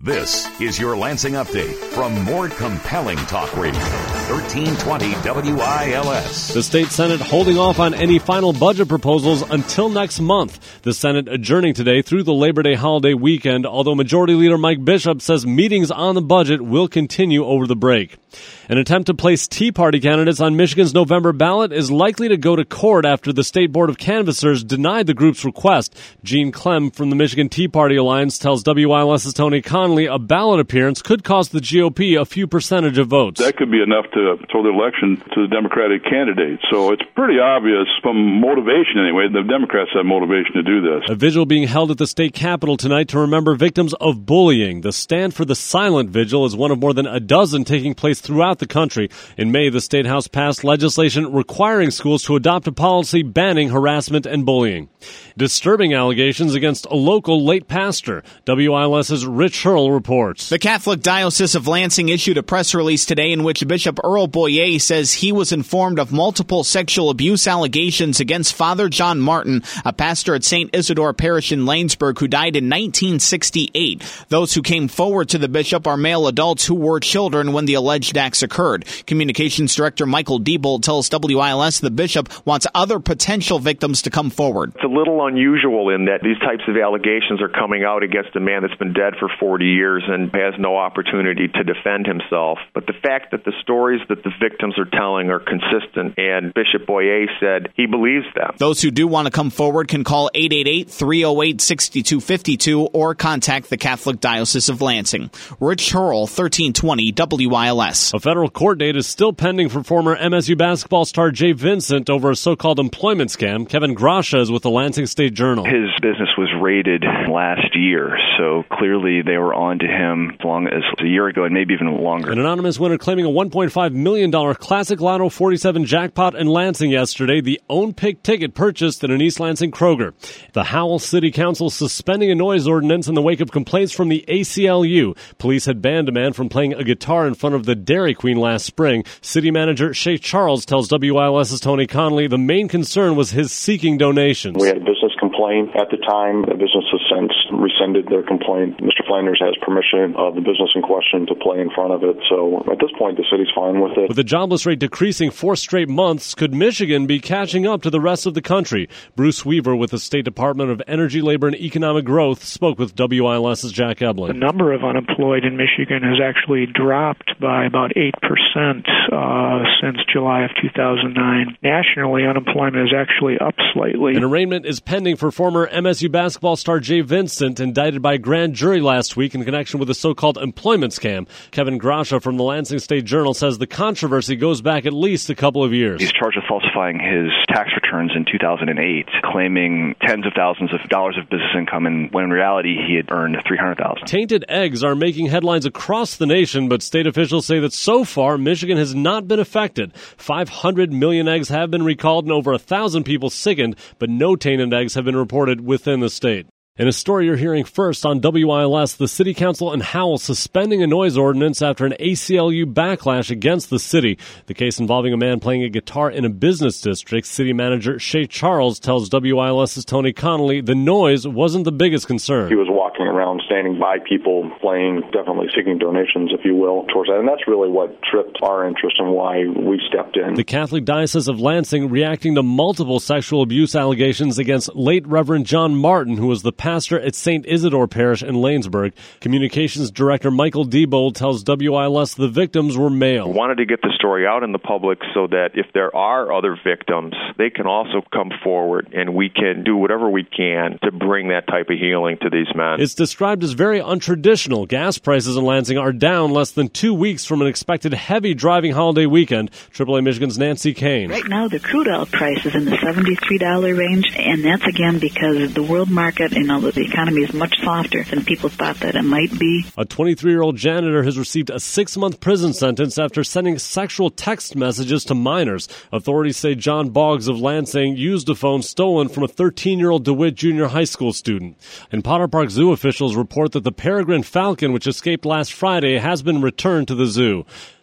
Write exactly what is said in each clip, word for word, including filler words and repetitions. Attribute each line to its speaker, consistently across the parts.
Speaker 1: This is your Lansing Update from more compelling talk radio. thirteen twenty W I L S.
Speaker 2: The state Senate holding off on any final budget proposals until next month. The Senate adjourning today through the Labor Day holiday weekend, although Majority Leader Mike Bishop says meetings on the budget will continue over the break. An attempt to place Tea Party candidates on Michigan's November ballot is likely to go to court after the State Board of Canvassers denied the group's request. Gene Clem from the Michigan Tea Party Alliance tells WILS's Tony Connolly a ballot appearance could cost the G O P a few percentage of votes.
Speaker 3: That could be enough to throw the election to the Democratic candidate. So it's pretty obvious from motivation anyway. The Democrats have motivation to do this.
Speaker 2: A vigil being held at the state capitol tonight to remember victims of bullying. The Stand for the Silent vigil is one of more than a dozen taking place throughout the country. In May, the State House passed legislation requiring schools to adopt a policy banning harassment and bullying. Disturbing allegations against a local late pastor. WILS's Rich Hurl reports.
Speaker 4: The Catholic Diocese of Lansing issued a press release today in which Bishop Earl Boyer says he was informed of multiple sexual abuse allegations against Father John Martin, a pastor at Saint Isidore Parish in Lanesburg who died in nineteen sixty-eight. Those who came forward to the bishop are male adults who were children when the alleged acts occurred. Communications Director Michael Diebold tells W I L S the bishop wants other potential victims to come forward.
Speaker 5: It's a little unusual in that these types of allegations are coming out against a man that's been dead for forty years and has no opportunity to defend himself. But the fact that the stories that the victims are telling are consistent, and Bishop Boyer said he believes them.
Speaker 4: Those who do want to come forward can call eight eight eight, three oh eight, six two five two or contact the Catholic Diocese of Lansing. Rich Hurl, thirteen twenty W I L S.
Speaker 2: A federal court date is still pending for former M S U basketball star Jay Vincent over a so-called employment scam. Kevin Grasha is with the Lansing State Journal.
Speaker 6: His business was raided last year, so clearly they were on to him as long as a year ago and maybe even longer.
Speaker 2: An anonymous winner claiming a one point five million dollars Classic Lotto forty-seven jackpot in Lansing yesterday. The own pick ticket purchased at an East Lansing Kroger. The Howell City Council suspending a noise ordinance in the wake of complaints from the A C L U. Police had banned a man from playing a guitar in front of the Dairy Queen last spring. City manager Shay Charles tells WILS's Tony Connolly the main concern was his seeking donations.
Speaker 7: We had a business complaint at the time. The business has since rescinded their complaint. Mister Flanders has permission of the business in question to play in front of it. So at this point, the city's fine with it.
Speaker 2: With the jobless rate decreasing four straight months, could Michigan be catching up to the rest of the country? Bruce Weaver with the State Department of Energy, Labor, and Economic Growth spoke with WILS's Jack Eblin.
Speaker 8: The number of unemployed in Michigan has actually dropped by about eight percent uh, since July of two thousand nine. Nationally, unemployment is actually up slightly.
Speaker 2: An arraignment is pending for former M S U basketball star Jay Vincent, indicted by a grand jury last week in connection with a so-called employment scam. Kevin Grasha from the Lansing State Journal says the controversy goes back at least a couple of years.
Speaker 6: He's charged with falsifying his tax returns in two thousand eight, claiming tens of thousands of dollars of business income, and when in reality he had earned three hundred thousand dollars.
Speaker 2: Tainted eggs are making headlines across the nation, but state officials say that so far Michigan has not been affected. five hundred million eggs have been recalled and over one thousand people sickened, but no tainted eggs have been reported within the state. In a story you're hearing first on W I L S, the City Council in Howell suspending a noise ordinance after an A C L U backlash against the city. The case involving a man playing a guitar in a business district. City manager Shay Charles tells WILS's Tony Connolly the noise wasn't the biggest concern.
Speaker 7: He was walking around, standing by people, playing, definitely seeking donations, if you will, towards that. And that's really what tripped our interest and why we stepped in.
Speaker 2: The Catholic Diocese of Lansing reacting to multiple sexual abuse allegations against late Reverend John Martin, who was the pastor at Saint Isidore Parish in Lanesburg. Communications Director Michael Diebold tells W I L S the victims were male.
Speaker 5: We wanted to get the story out in the public so that if there are other victims, they can also come forward and we can do whatever we can to bring that type of healing to these men.
Speaker 2: It's described as very untraditional. Gas prices in Lansing are down less than two weeks from an expected heavy driving holiday weekend. triple A Michigan's Nancy Kane.
Speaker 9: Right now, the crude oil price is in the seventy-three dollars range, and that's again because the world market, you know, the economy is much softer than people thought that it might be.
Speaker 2: A twenty-three-year-old janitor has received a six-month prison sentence after sending sexual text messages to minors. Authorities say John Boggs of Lansing used a phone stolen from a thirteen-year-old DeWitt Junior High School student. In Potter Park Zoo, officials report that the peregrine falcon, which escaped last Friday, has been returned to the zoo.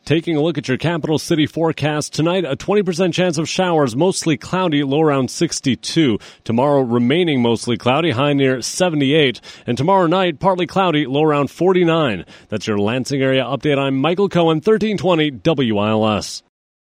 Speaker 2: Taking a look at your capital city forecast, tonight a twenty percent chance of showers, mostly cloudy, low around sixty-two. Tomorrow remaining mostly cloudy, high near seventy-eight. And tomorrow night, partly cloudy, low around forty-nine. That's your Lansing area update. I'm Michael Cohen, thirteen twenty W I L S.